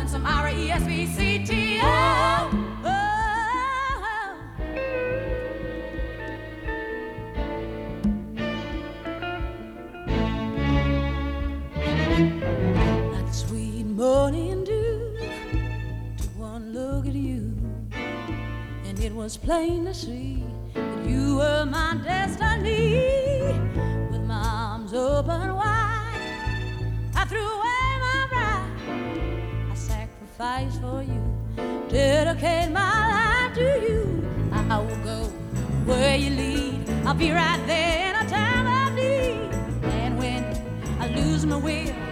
some R-E-S-P-C-T-O. Like the sweet morning dew, took one look at you, and it was plain to see that you were my destiny. With my arms open wide, I threw away my pride. I sacrificed for you, dedicate my life to you. I will go where you lead, I'll be right there in a time of need. And when I lose my will,